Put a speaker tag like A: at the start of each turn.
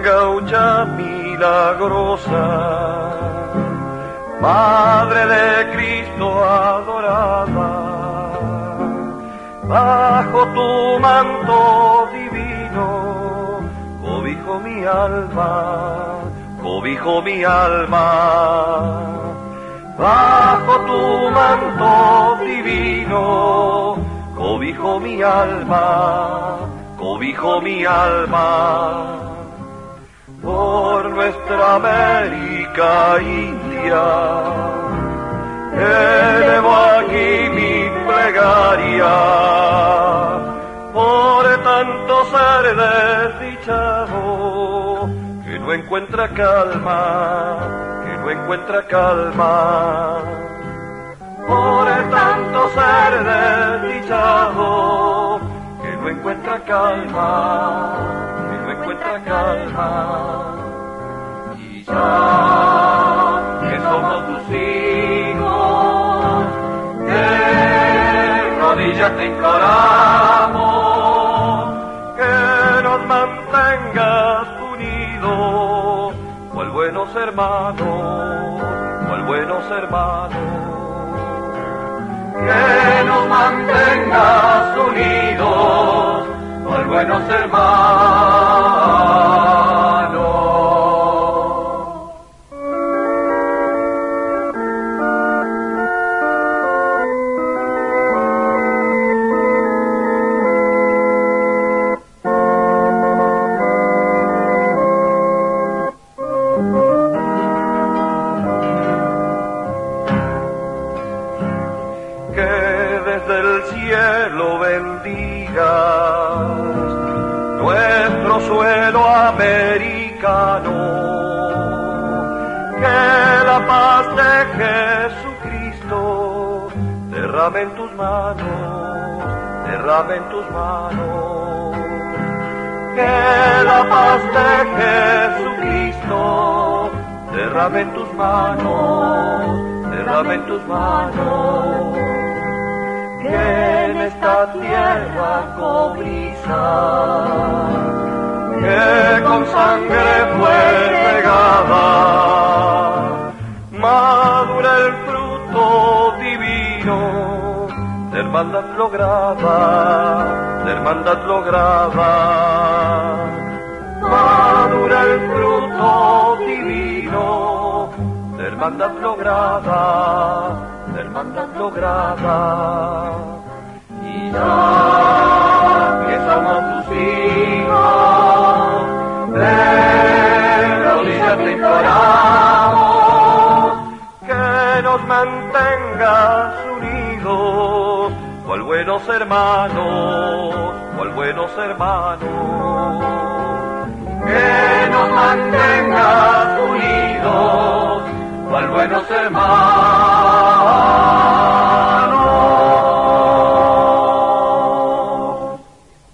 A: gaucha milagrosa, Madre de Cristo adorada, bajo tu manto divino, cobijo mi alma, cobijo mi alma. Bajo tu manto divino, cobijo mi alma, cobijo mi alma. Por nuestra América India, elevo aquí mi plegaria, por tanto ser desdichado, que no encuentra calma, que no encuentra calma. Por tanto ser desdichado, que no encuentra calma, que no encuentra calma. Y ya que somos tus hijos, de rodillas te imploramos, que nos mantengas unidos, cual buenos hermanos, cual buenos hermanos. Que nos mantengas unidos, cual buenos hermanos. Cielo bendigas nuestro suelo americano, que la paz de Jesucristo derrame en tus manos, derrame en tus manos. Que la paz de Jesucristo derrame en tus manos, derrame en tus manos. Que en esta tierra cobriza, que con sangre fue regada, madura el fruto divino de hermandad lograda, de hermandad lograda. Madura el fruto divino de hermandad lograda, de hermandad lograda. Y ya que somos tus hijos, de rodillas te imploramos, que nos mantengas unidos, cual buenos hermanos, cual buenos hermanos. Que nos mantengas